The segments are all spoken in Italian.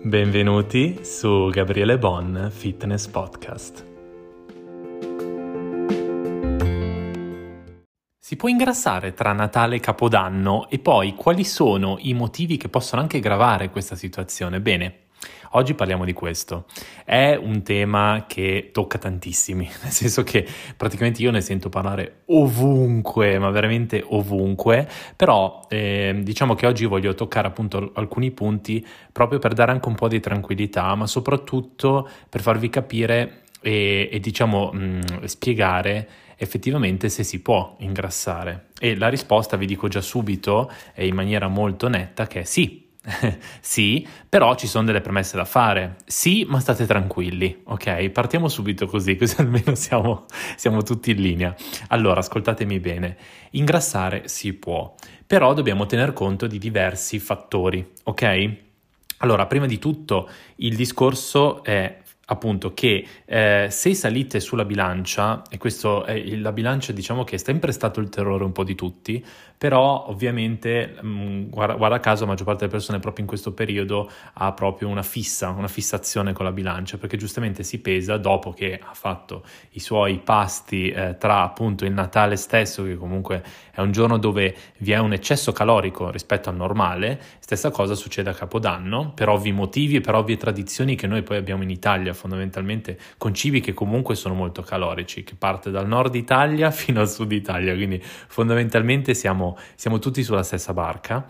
Benvenuti su Gabriele Bon Fitness Podcast. Si può ingrassare tra Natale e Capodanno e poi quali sono i motivi che possono anche aggravare questa situazione? Bene, oggi parliamo di questo. È un tema che tocca tantissimi, nel senso che praticamente io ne sento parlare ovunque, ma veramente ovunque, però diciamo che oggi voglio toccare appunto alcuni punti proprio per dare anche un po' di tranquillità, ma soprattutto per farvi capire e diciamo spiegare effettivamente se si può ingrassare. E la risposta vi dico già subito e in maniera molto netta che è sì. Sì, però ci sono delle premesse da fare. Sì, ma state tranquilli, ok? Partiamo subito così almeno siamo tutti in linea. Allora, ascoltatemi bene. Ingrassare si può, però dobbiamo tener conto di diversi fattori, ok? Allora, prima di tutto, il discorso è appunto che se salite sulla bilancia, e questo è la bilancia diciamo che è sempre stato il terrore un po' di tutti, però ovviamente guarda caso la maggior parte delle persone proprio in questo periodo ha proprio una fissazione con la bilancia, perché giustamente si pesa dopo che ha fatto i suoi pasti tra appunto il Natale stesso, che comunque è un giorno dove vi è un eccesso calorico rispetto al normale. Stessa cosa succede a Capodanno, per ovvi motivi e per ovvie tradizioni che noi poi abbiamo in Italia, fondamentalmente con cibi che comunque sono molto calorici, che parte dal nord Italia fino al sud Italia, quindi fondamentalmente siamo tutti sulla stessa barca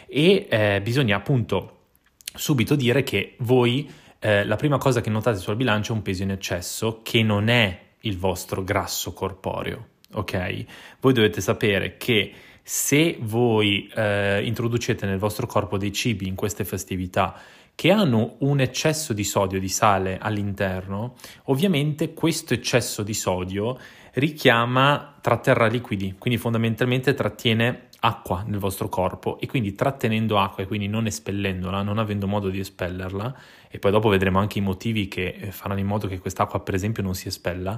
e bisogna appunto subito dire che voi la prima cosa che notate sulla bilancia è un peso in eccesso che non è il vostro grasso corporeo, ok? Voi dovete sapere che se voi introducete nel vostro corpo dei cibi in queste festività che hanno un eccesso di sodio, di sale all'interno, ovviamente questo eccesso di sodio tratterrà liquidi, quindi fondamentalmente trattiene acqua nel vostro corpo e quindi trattenendo acqua e quindi non espellendola, non avendo modo di espellerla, e poi dopo vedremo anche i motivi che faranno in modo che quest'acqua per esempio non si espella,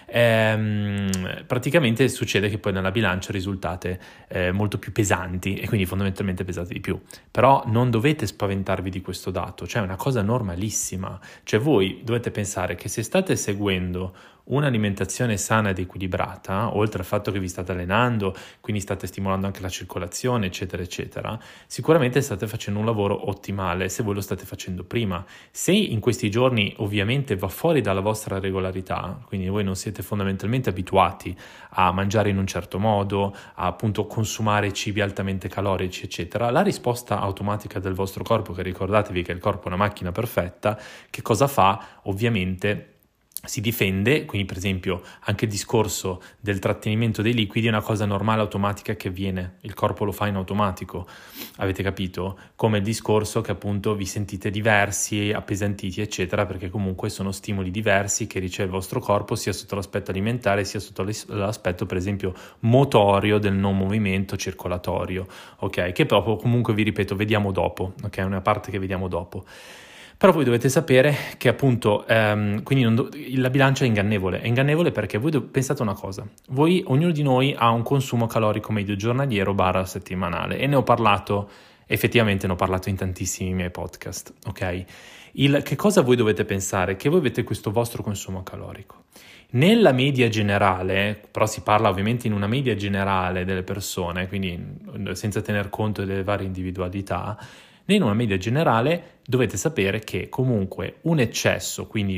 praticamente succede che poi nella bilancia risultate molto più pesanti e quindi fondamentalmente pesate di più. Però non dovete spaventarvi di questo dato, cioè è una cosa normalissima, cioè voi dovete pensare che se state seguendo un'alimentazione sana ed equilibrata, oltre al fatto che vi state allenando, quindi state stimolando anche la circolazione, eccetera, eccetera, sicuramente state facendo un lavoro ottimale se voi lo state facendo prima. Se in questi giorni ovviamente va fuori dalla vostra regolarità, quindi voi non siete fondamentalmente abituati a mangiare in un certo modo, a appunto consumare cibi altamente calorici, eccetera, la risposta automatica del vostro corpo, che ricordatevi che il corpo è una macchina perfetta, che cosa fa? Ovviamente si difende, quindi per esempio anche il discorso del trattenimento dei liquidi è una cosa normale, automatica che avviene, il corpo lo fa in automatico, avete capito? Come il discorso che appunto vi sentite diversi, appesantiti eccetera, perché comunque sono stimoli diversi che riceve il vostro corpo sia sotto l'aspetto alimentare sia sotto l'aspetto per esempio motorio del non movimento circolatorio, ok? Che proprio comunque vi ripeto vediamo dopo, ok? È una parte che vediamo dopo. Però voi dovete sapere che appunto quindi la bilancia è ingannevole perché voi pensate una cosa, ognuno di noi ha un consumo calorico medio giornaliero / settimanale e effettivamente ne ho parlato in tantissimi miei podcast, ok? Che cosa voi dovete pensare? Che voi avete questo vostro consumo calorico. Nella media generale, però si parla ovviamente in una media generale delle persone, quindi senza tener conto delle varie individualità, in una media generale dovete sapere che comunque un eccesso, quindi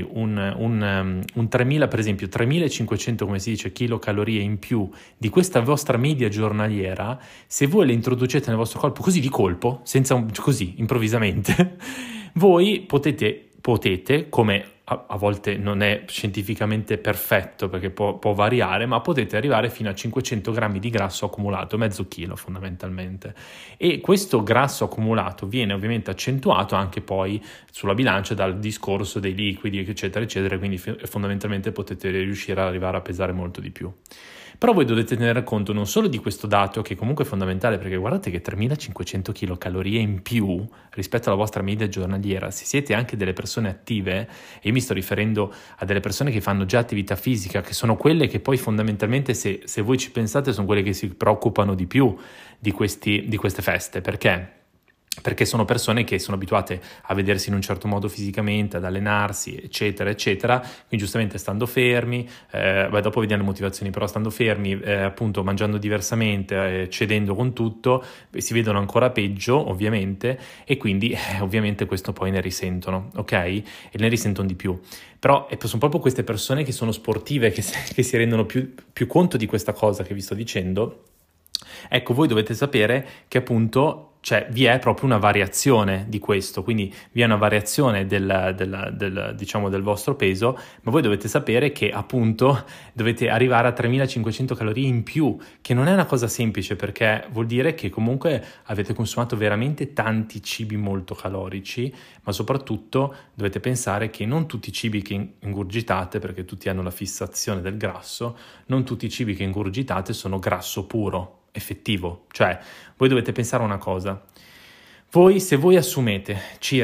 un 3000 per esempio 3500 come si dice kilocalorie in più di questa vostra media giornaliera, se voi le introducete nel vostro corpo così di colpo, così improvvisamente, voi potete come a volte non è scientificamente perfetto perché può variare, ma potete arrivare fino a 500 grammi di grasso accumulato, mezzo chilo fondamentalmente. E questo grasso accumulato viene ovviamente accentuato anche poi sulla bilancia dal discorso dei liquidi, eccetera, eccetera, quindi fondamentalmente potete riuscire ad arrivare a pesare molto di più. Però voi dovete tenere conto non solo di questo dato, che comunque è fondamentale, perché guardate che 3500 kcal in più rispetto alla vostra media giornaliera, se siete anche delle persone attive, e io mi sto riferendo a delle persone che fanno già attività fisica, che sono quelle che poi fondamentalmente, se voi ci pensate, sono quelle che si preoccupano di più di queste feste, perché perché sono persone che sono abituate a vedersi in un certo modo fisicamente, ad allenarsi, eccetera, eccetera, quindi giustamente stando fermi, dopo vediamo le motivazioni, però stando fermi, appunto mangiando diversamente, cedendo con tutto, si vedono ancora peggio, ovviamente, e quindi ovviamente questo poi ne risentono, ok? E ne risentono di più. Però sono proprio queste persone che sono sportive, che si rendono più conto di questa cosa che vi sto dicendo. Ecco, voi dovete sapere che appunto vi è proprio una variazione di questo, quindi vi è una variazione diciamo, del vostro peso, ma voi dovete sapere che appunto dovete arrivare a 3.500 calorie in più, che non è una cosa semplice, perché vuol dire che comunque avete consumato veramente tanti cibi molto calorici, ma soprattutto dovete pensare che non tutti i cibi che ingurgitate, perché tutti hanno la fissazione del grasso, non tutti i cibi che ingurgitate sono grasso puro, effettivo. Cioè, voi dovete pensare a una cosa: se voi assumete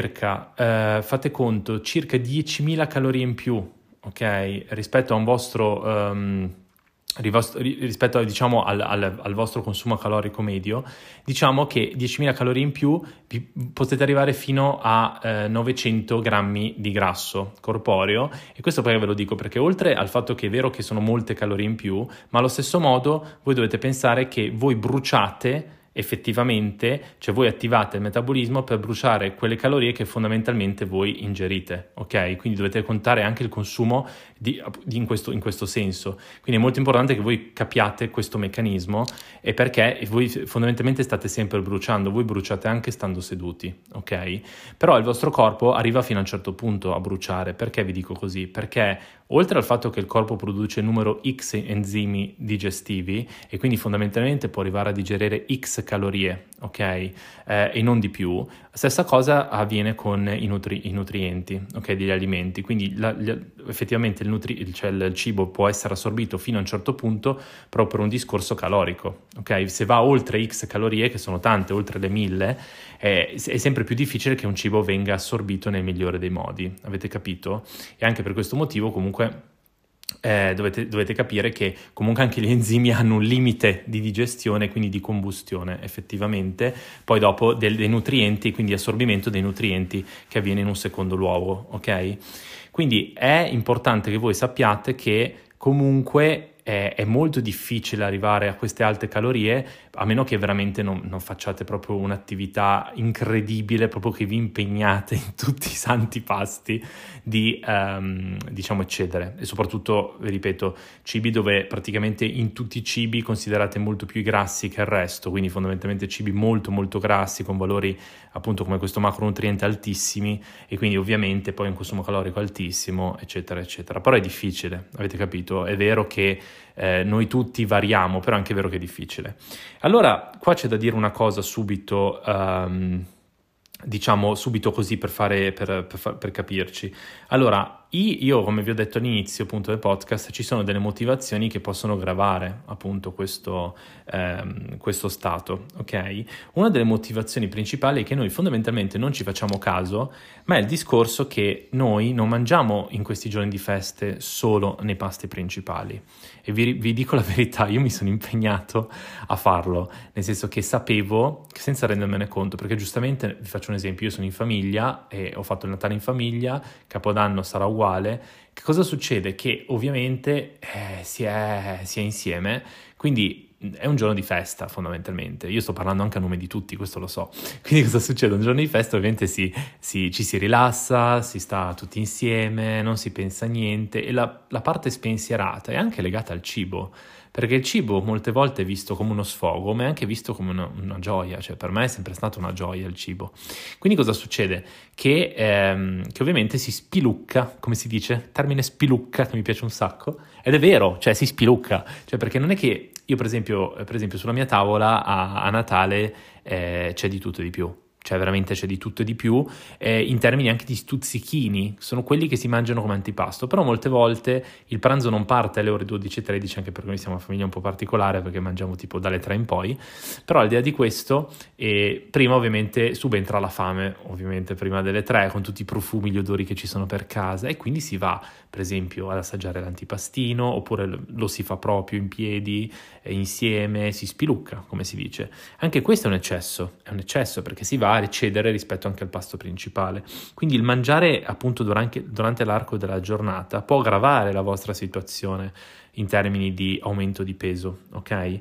fate conto, circa 10.000 calorie in più, ok, rispetto a un vostro rispetto diciamo al vostro consumo calorico medio, diciamo che 10.000 calorie in più potete arrivare fino a 900 grammi di grasso corporeo. E questo perché ve lo dico? Perché oltre al fatto che è vero che sono molte calorie in più, ma allo stesso modo voi dovete pensare che voi bruciate effettivamente, cioè voi attivate il metabolismo per bruciare quelle calorie che fondamentalmente voi ingerite, ok? Quindi dovete contare anche il consumo in questo senso. Quindi è molto importante che voi capiate questo meccanismo, e perché voi fondamentalmente state sempre bruciando, voi bruciate anche stando seduti, ok? Però il vostro corpo arriva fino a un certo punto a bruciare. Perché vi dico così? Perché oltre al fatto che il corpo produce numero X enzimi digestivi, e quindi fondamentalmente può arrivare a digerire X calorie, ok? E non di più. Stessa cosa avviene con i nutrienti, ok? Degli alimenti. Quindi effettivamente il cibo può essere assorbito fino a un certo punto, proprio per un discorso calorico, ok? Se va oltre X calorie, che sono tante, oltre le 1.000, è sempre più difficile che un cibo venga assorbito nel migliore dei modi. Avete capito? E anche per questo motivo comunque dovete capire che comunque anche gli enzimi hanno un limite di digestione, quindi di combustione effettivamente, poi dopo dei nutrienti, quindi assorbimento dei nutrienti, che avviene in un secondo luogo, ok? Quindi è importante che voi sappiate che comunque è molto difficile arrivare a queste alte calorie, a meno che veramente non facciate proprio un'attività incredibile, proprio che vi impegnate in tutti i santi pasti di diciamo eccedere. E soprattutto, vi ripeto, cibi dove praticamente in tutti i cibi considerate molto più grassi che il resto, quindi fondamentalmente cibi molto molto grassi con valori appunto come questo macronutriente altissimi, e quindi ovviamente poi un consumo calorico altissimo, eccetera eccetera. Però è difficile, avete capito? È vero che noi tutti variamo, però è anche vero che è difficile. Allora, qua c'è da dire una cosa subito, diciamo subito così per capirci. Allora, io, come vi ho detto all'inizio appunto del podcast, ci sono delle motivazioni che possono gravare appunto questo stato, ok? Una delle motivazioni principali è che noi fondamentalmente non ci facciamo caso, ma è il discorso che noi non mangiamo in questi giorni di feste solo nei pasti principali. E vi dico la verità, io mi sono impegnato a farlo, nel senso che sapevo, senza rendermene conto, perché giustamente vi faccio un esempio: io sono in famiglia e ho fatto il Natale in famiglia, Capodanno sarà uguale. Che cosa succede? Che ovviamente si è insieme, quindi è un giorno di festa fondamentalmente. Io sto parlando anche a nome di tutti, questo lo so. Quindi cosa succede? Un giorno di festa ovviamente ci si rilassa, si sta tutti insieme, non si pensa a niente, e la parte spensierata è anche legata al cibo, perché il cibo molte volte è visto come uno sfogo, ma è anche visto come una gioia. Cioè per me è sempre stata una gioia il cibo. Quindi cosa succede? Che ovviamente si spilucca, come si dice? Termine spilucca, che mi piace un sacco, ed è vero, cioè si spilucca, cioè perché non è che io per esempio sulla mia tavola a Natale c'è di tutto e di più. Cioè veramente c'è di tutto e di più, in termini anche di stuzzichini, sono quelli che si mangiano come antipasto. Però molte volte il pranzo non parte alle ore 12-13, anche perché noi siamo una famiglia un po' particolare, perché mangiamo tipo dalle 3 in poi. Però al di là di questo, prima ovviamente subentra la fame, ovviamente prima delle 3, con tutti i profumi, gli odori che ci sono per casa, e quindi si va per esempio ad assaggiare l'antipastino, oppure lo si fa proprio in piedi, insieme, si spilucca, come si dice. Anche questo è un eccesso perché si va va a cedere rispetto anche al pasto principale. Quindi il mangiare appunto durante l'arco della giornata può aggravare la vostra situazione in termini di aumento di peso, ok?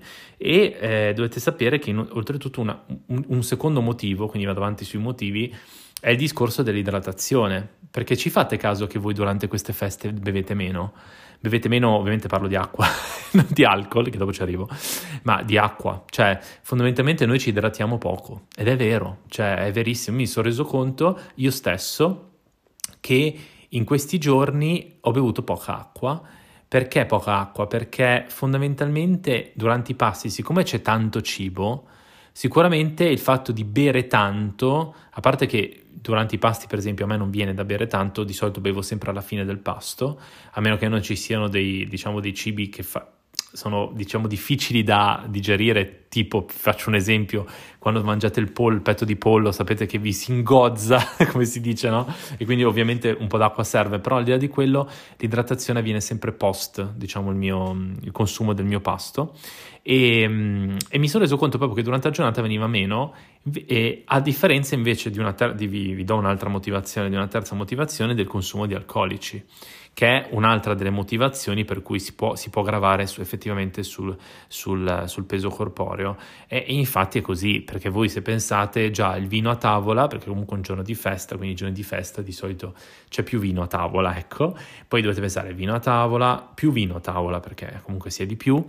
E dovete sapere che oltretutto un secondo motivo, quindi vado avanti sui motivi, è il discorso dell'idratazione, perché ci fate caso che voi durante queste feste bevete meno? Bevete meno, ovviamente parlo di acqua, non di alcol, che dopo ci arrivo, ma di acqua. Cioè, fondamentalmente noi ci idratiamo poco, ed è vero, cioè è verissimo. Mi sono reso conto io stesso che in questi giorni ho bevuto poca acqua. Perché poca acqua? Perché fondamentalmente durante i pasti, siccome c'è tanto cibo, sicuramente il fatto di bere tanto, a parte che durante i pasti per esempio a me non viene da bere tanto, di solito bevo sempre alla fine del pasto, a meno che non ci siano dei cibi che sono difficili da digerire, tipo faccio un esempio, quando mangiate il petto di pollo sapete che vi si ingozza, come si dice, no? E quindi ovviamente un po' d'acqua serve, però al di là di quello l'idratazione avviene sempre post, il consumo del mio pasto. E mi sono reso conto proprio che durante la giornata veniva meno, e a differenza invece vi do un'altra motivazione, di una terza motivazione del consumo di alcolici, che è un'altra delle motivazioni per cui si può gravare effettivamente sul peso corporeo. E infatti è così, perché voi se pensate già il vino a tavola, perché comunque è un giorno di festa, quindi i giorni di festa di solito c'è più vino a tavola, ecco, poi dovete pensare vino a tavola, più vino a tavola, perché comunque sia di più,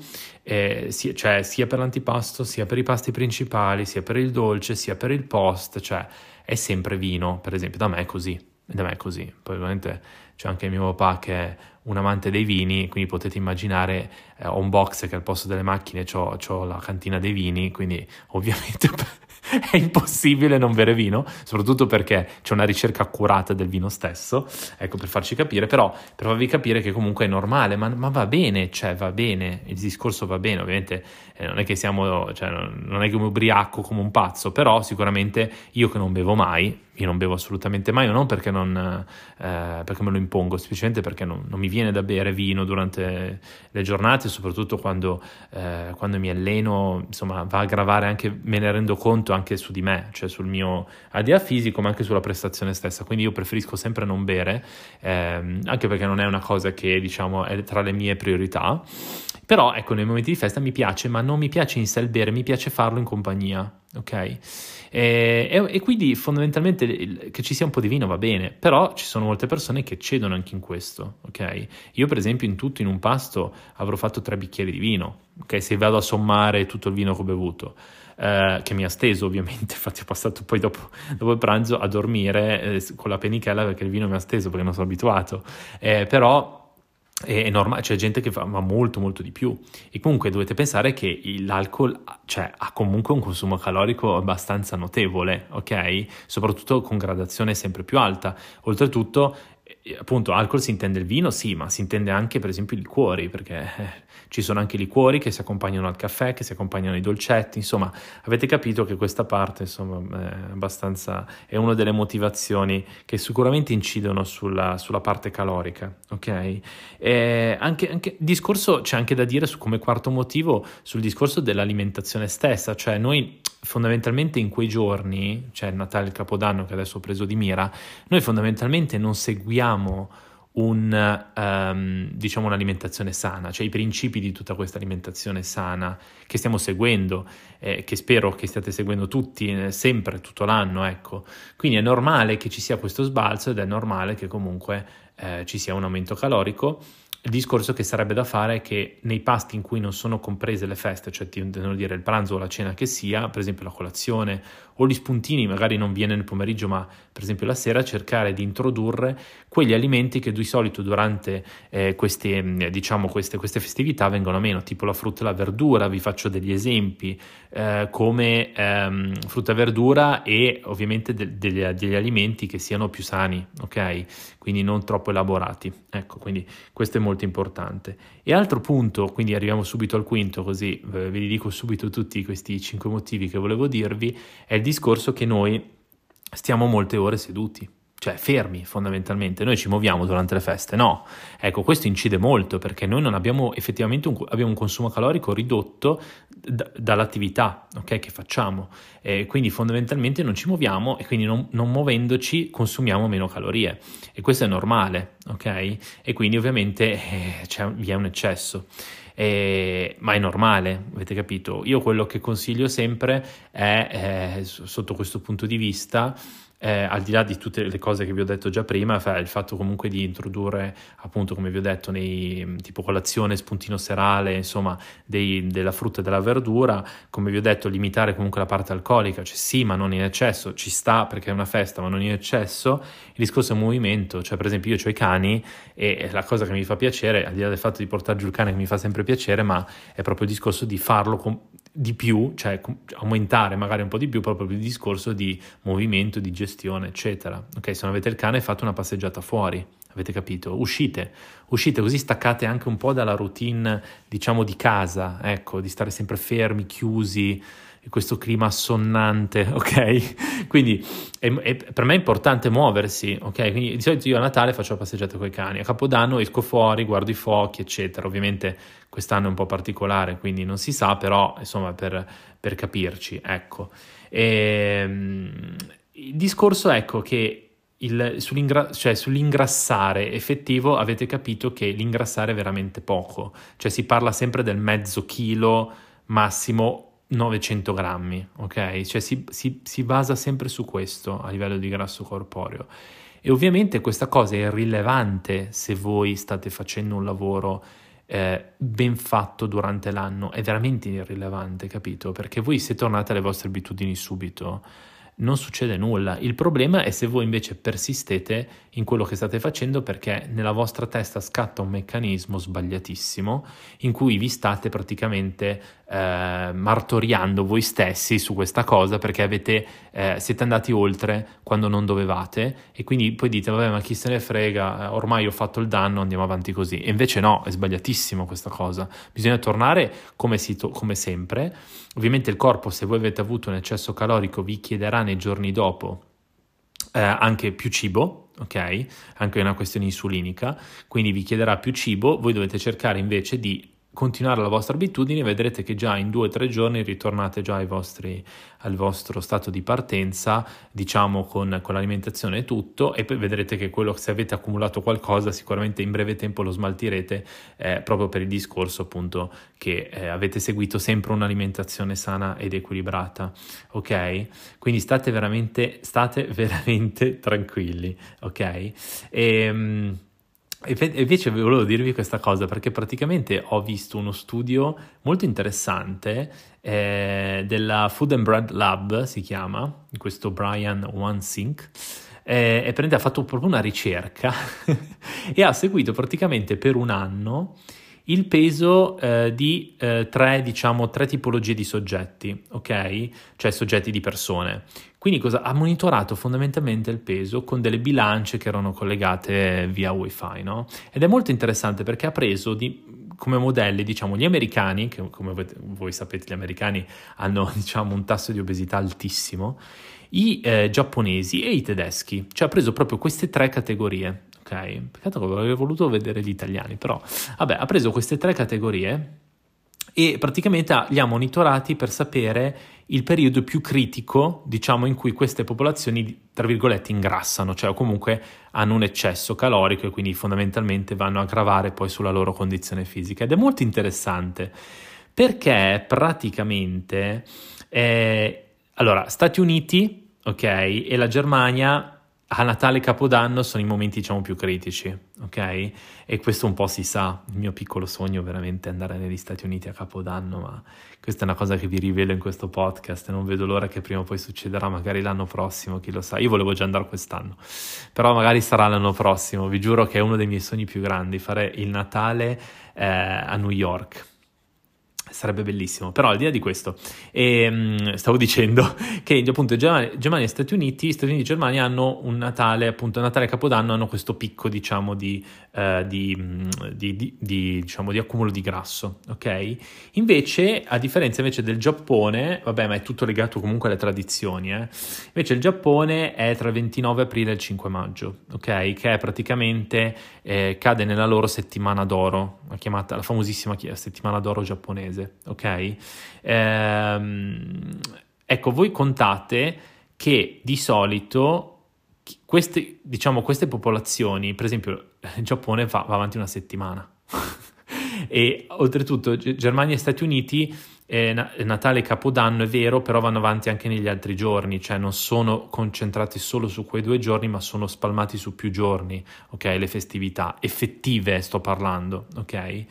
cioè sia per l'antipasto, sia per i pasti principali, sia per il dolce, sia per il post, cioè è sempre vino, per esempio, da me è così. Poi ovviamente c'è anche mio papà che è un amante dei vini, quindi potete immaginare, ho un box che al posto delle macchine c'ho la cantina dei vini, quindi ovviamente è impossibile non bere vino, soprattutto perché c'è una ricerca accurata del vino stesso, ecco, per farci capire, però per farvi capire che comunque è normale, ma va bene, cioè va bene, il discorso va bene, ovviamente non è che non è che mi ubriaco come un pazzo, però sicuramente io che non bevo mai, io non bevo assolutamente mai, non perché perché me lo impongo, semplicemente perché non mi viene da bere vino durante le giornate, soprattutto quando mi alleno, insomma va a gravare anche, me ne rendo conto anche su di me, cioè sul mio ADA fisico, ma anche sulla prestazione stessa, quindi io preferisco sempre non bere, anche perché non è una cosa che diciamo è tra le mie priorità, però ecco, nei momenti di festa mi piace, ma non mi piace in sé il bere, mi piace farlo in compagnia, ok? E quindi fondamentalmente che ci sia un po' di vino va bene, però ci sono molte persone che cedono anche in questo, ok? Io per esempio in un pasto avrò fatto 3 bicchieri di vino, ok? Se vado a sommare tutto il vino che ho bevuto, che mi ha steso ovviamente, infatti ho passato poi dopo il pranzo a dormire con la penichella perché il vino mi ha steso, perché non sono abituato, però è normale, c'è gente che fa molto molto di più, e comunque dovete pensare che l'alcol, cioè, ha comunque un consumo calorico abbastanza notevole, ok? Soprattutto con gradazione sempre più alta. Oltretutto appunto alcol si intende il vino, sì, ma si intende anche per esempio i liquori, perché ci sono anche i liquori che si accompagnano al caffè, che si accompagnano ai dolcetti, insomma avete capito che questa parte insomma è una delle motivazioni che sicuramente incidono sulla parte calorica, ok? Anche discorso c'è anche da dire come quarto motivo sul discorso dell'alimentazione stessa, cioè noi fondamentalmente in quei giorni, cioè il Natale e il Capodanno che adesso ho preso di mira, noi fondamentalmente non seguiamo un'alimentazione sana, cioè i principi di tutta questa alimentazione sana che stiamo seguendo, che spero che stiate seguendo tutti, sempre, tutto l'anno, ecco. Quindi è normale che ci sia questo sbalzo ed è normale che comunque ci sia un aumento calorico. Il discorso che sarebbe da fare è che nei pasti in cui non sono comprese le feste, cioè intendo dire il pranzo o la cena che sia, per esempio la colazione o gli spuntini, magari non viene nel pomeriggio ma per esempio la sera, cercare di introdurre quegli alimenti che di solito durante queste festività vengono meno, tipo la frutta e la verdura. Vi faccio degli esempi come frutta e verdura, e ovviamente degli alimenti che siano più sani, ok? Quindi non troppo elaborati, ecco, quindi questo è molto importante. E altro punto, quindi arriviamo subito al quinto, così ve li dico subito tutti questi 5 motivi che volevo dirvi, è il discorso che noi stiamo molte ore seduti. cioè fermi fondamentalmente. Noi ci muoviamo durante le feste? No. Ecco, questo incide molto perché noi non abbiamo effettivamente abbiamo un consumo calorico ridotto dall'attività, ok, che facciamo. Quindi fondamentalmente non ci muoviamo e quindi non muovendoci consumiamo meno calorie e questo è normale, ok? E quindi ovviamente vi è un eccesso. Ma è normale, avete capito? Io quello che consiglio sempre è sotto questo punto di vista, al di là di tutte le cose che vi ho detto già prima, il fatto comunque di introdurre, appunto, come vi ho detto, tipo colazione, spuntino serale, insomma, della frutta e della verdura, come vi ho detto, limitare comunque la parte alcolica, cioè sì, ma non in eccesso, ci sta perché è una festa, ma non in eccesso. Il discorso è movimento, cioè per esempio io ho i cani e la cosa che mi fa piacere, al di là del fatto di portare giù il cane che mi fa sempre piacere, ma è proprio il discorso di farlo di più, cioè aumentare magari un po' di più proprio il discorso di movimento, di gestione, eccetera. Ok, se non avete il cane fate una passeggiata fuori, avete capito? Uscite così staccate anche un po' dalla routine, diciamo, di casa, ecco, di stare sempre fermi, chiusi, questo clima assonnante, ok? Quindi per me è importante muoversi, ok? Quindi di solito io a Natale faccio la passeggiata con i cani, a Capodanno esco fuori, guardo i fuochi, eccetera. Ovviamente quest'anno è un po' particolare, quindi non si sa, però insomma per capirci, ecco. Il discorso, ecco, che sull'ingrassare effettivo avete capito che l'ingrassare è veramente poco, cioè si parla sempre del mezzo chilo, massimo 900 grammi, ok? Cioè si basa sempre su questo a livello di grasso corporeo. E ovviamente questa cosa è irrilevante se voi state facendo un lavoro ben fatto durante l'anno, è veramente irrilevante, capito? Perché voi se tornate alle vostre abitudini subito non succede nulla. Il problema è se voi invece persistete in quello che state facendo, perché nella vostra testa scatta un meccanismo sbagliatissimo in cui vi state praticamente martoriando voi stessi su questa cosa perché siete andati oltre quando non dovevate e quindi poi dite vabbè, ma chi se ne frega, ormai ho fatto il danno, andiamo avanti così. E invece no, è sbagliatissimo questa cosa, bisogna tornare come sempre. Ovviamente il corpo, se voi avete avuto un eccesso calorico, vi chiederà nei giorni dopo anche più cibo, ok? Anche una questione insulinica, quindi vi chiederà più cibo, voi dovete cercare invece di continuare la vostra abitudine e vedrete che già in 2 o 3 giorni ritornate già al vostro stato di partenza, diciamo con l'alimentazione e tutto, e poi vedrete che se avete accumulato qualcosa sicuramente in breve tempo lo smaltirete, proprio per il discorso appunto che avete seguito sempre un'alimentazione sana ed equilibrata, ok? Quindi state veramente tranquilli, ok? E invece volevo dirvi questa cosa perché praticamente ho visto uno studio molto interessante della Food and Bread Lab, si chiama, questo Brian Wansink, e ha fatto proprio una ricerca e ha seguito praticamente per un anno il peso di tre tipologie di soggetti, ok? Cioè soggetti di persone. Quindi ha monitorato fondamentalmente il peso con delle bilance che erano collegate via wifi, no? Ed è molto interessante perché ha preso come modelli, diciamo, gli americani, che come voi sapete gli americani hanno, diciamo, un tasso di obesità altissimo, i giapponesi e i tedeschi. Cioè ha preso proprio queste 3 categorie, ok? Peccato che avrei voluto vedere gli italiani, però vabbè, ha preso queste 3 categorie e praticamente li ha monitorati per sapere il periodo più critico, diciamo, in cui queste popolazioni, tra virgolette, ingrassano, cioè comunque hanno un eccesso calorico e quindi fondamentalmente vanno a gravare poi sulla loro condizione fisica. Ed è molto interessante perché praticamente allora, Stati Uniti, ok, e la Germania a Natale e Capodanno sono i momenti, diciamo, più critici, ok? E questo un po' si sa, il mio piccolo sogno è veramente andare negli Stati Uniti a Capodanno, ma questa è una cosa che vi rivelo in questo podcast e non vedo l'ora che prima o poi succederà, magari l'anno prossimo, chi lo sa. Io volevo già andare quest'anno, però magari sarà l'anno prossimo. Vi giuro che è uno dei miei sogni più grandi, fare il Natale a New York. Sarebbe bellissimo, però al di là di questo, stavo dicendo che appunto Germania e Stati Uniti e Germania hanno un Natale, appunto Natale e Capodanno hanno questo picco, diciamo, diciamo, di accumulo di grasso, ok? Invece, a differenza invece del Giappone, vabbè, ma è tutto legato comunque alle tradizioni, invece il Giappone è tra il 29 aprile e il 5 maggio, ok? Che è praticamente, cade nella loro settimana d'oro, la famosissima settimana d'oro giapponese. Ok? Ecco, voi contate che di solito queste popolazioni, per esempio il Giappone va avanti una settimana e oltretutto Germania e Stati Uniti, Natale e Capodanno è vero, però vanno avanti anche negli altri giorni, cioè non sono concentrati solo su quei 2 giorni, ma sono spalmati su più giorni, ok? Le festività effettive sto parlando, ok?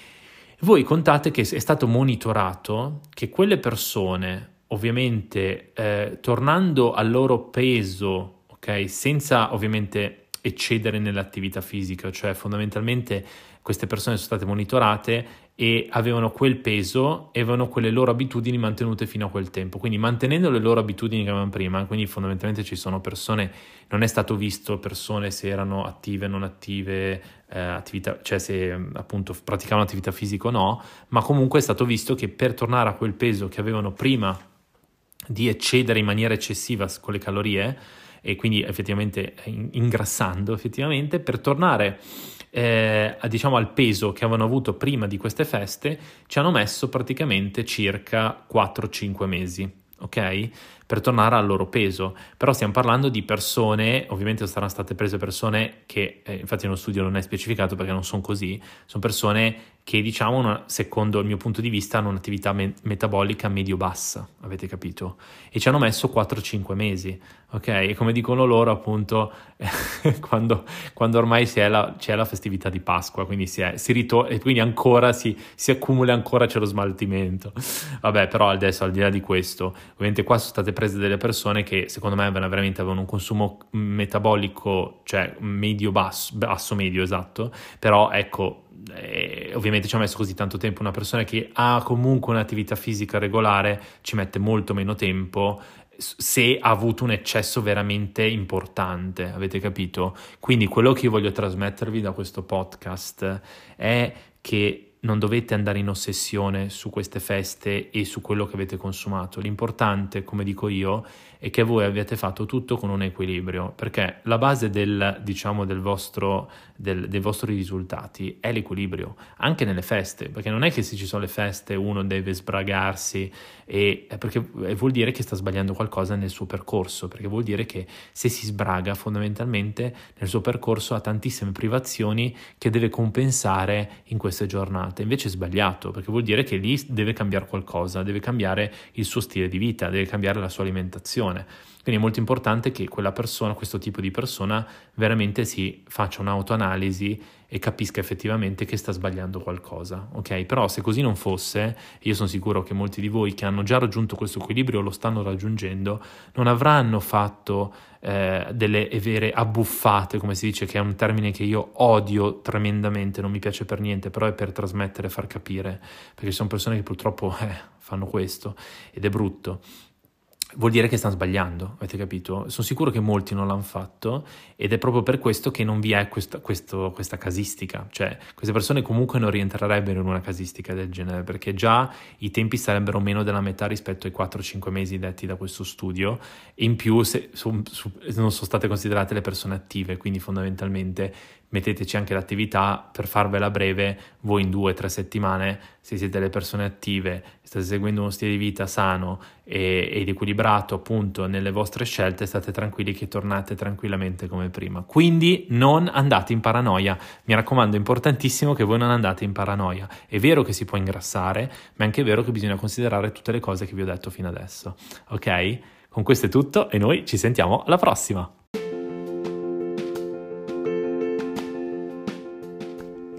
Voi contate che è stato monitorato che quelle persone, ovviamente, tornando al loro peso, ok, senza ovviamente eccedere nell'attività fisica, cioè fondamentalmente queste persone sono state monitorate e avevano quel peso e avevano quelle loro abitudini mantenute fino a quel tempo, quindi mantenendo le loro abitudini che avevano prima, quindi fondamentalmente ci sono persone, non è stato visto persone se erano attive, non attive, attività, cioè se appunto praticavano attività fisica o no, ma comunque è stato visto che per tornare a quel peso che avevano prima di eccedere in maniera eccessiva con le calorie e quindi effettivamente ingrassando effettivamente, per tornare diciamo al peso che avevano avuto prima di queste feste, ci hanno messo praticamente circa 4-5 mesi, ok? Per tornare al loro peso. Però stiamo parlando di persone, ovviamente saranno state prese persone che, infatti nello studio non è specificato perché non sono così, sono persone che diciamo, secondo il mio punto di vista, hanno un'attività metabolica medio-bassa, avete capito? E ci hanno messo 4-5 mesi, ok? E come dicono loro appunto, quando ormai c'è la festività di Pasqua, quindi e quindi ancora si accumula, ancora c'è lo smaltimento. Vabbè, però adesso al di là di questo, ovviamente qua sono state prese delle persone che secondo me veramente avevano un consumo metabolico, cioè basso-medio, esatto, però ecco, ovviamente ci ha messo così tanto tempo. Una persona che ha comunque un'attività fisica regolare ci mette molto meno tempo se ha avuto un eccesso veramente importante, avete capito? Quindi quello che io voglio trasmettervi da questo podcast è che non dovete andare in ossessione su queste feste e su quello che avete consumato. L'importante, come dico io, è che voi abbiate fatto tutto con un equilibrio, perché la base dei vostri risultati è l'equilibrio, anche nelle feste, perché non è che se ci sono le feste uno deve sbragarsi, perché vuol dire che sta sbagliando qualcosa nel suo percorso, perché vuol dire che se si sbraga fondamentalmente nel suo percorso ha tantissime privazioni che deve compensare in queste giornate. Invece è sbagliato, perché vuol dire che lì deve cambiare qualcosa, deve cambiare il suo stile di vita, deve cambiare la sua alimentazione. Quindi è molto importante che quella persona, questo tipo di persona, veramente si faccia un'autoanalisi e capisca effettivamente che sta sbagliando qualcosa, ok? Però se così non fosse, io sono sicuro che molti di voi che hanno già raggiunto questo equilibrio o lo stanno raggiungendo, non avranno fatto delle vere abbuffate, come si dice, che è un termine che io odio tremendamente, non mi piace per niente, però è per trasmettere, far capire, perché ci sono persone che purtroppo fanno questo ed è brutto. Vuol dire che stanno sbagliando, avete capito? Sono sicuro che molti non l'hanno fatto ed è proprio per questo che non vi è questa casistica, cioè queste persone comunque non rientrerebbero in una casistica del genere, perché già i tempi sarebbero meno della metà rispetto ai 4-5 mesi detti da questo studio, e in più non sono state considerate le persone attive, quindi fondamentalmente metteteci anche l'attività. Per farvela breve, voi in 2-3 settimane, se siete le persone attive, state seguendo uno stile di vita sano ed equilibrato appunto nelle vostre scelte, state tranquilli che tornate tranquillamente come prima. Quindi non andate in paranoia, mi raccomando, è importantissimo che voi non andate in paranoia. È vero che si può ingrassare, ma è anche vero che bisogna considerare tutte le cose che vi ho detto fino adesso, ok? Con questo è tutto e noi ci sentiamo alla prossima!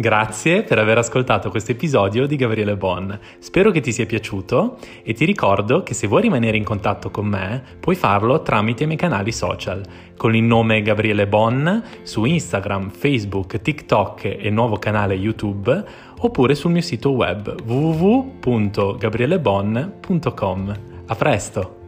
Grazie per aver ascoltato questo episodio di Gabriele Bon. Spero che ti sia piaciuto e ti ricordo che se vuoi rimanere in contatto con me puoi farlo tramite i miei canali social con il nome Gabriele Bon su Instagram, Facebook, TikTok e il nuovo canale YouTube, oppure sul mio sito web www.gabrielebon.com. A presto!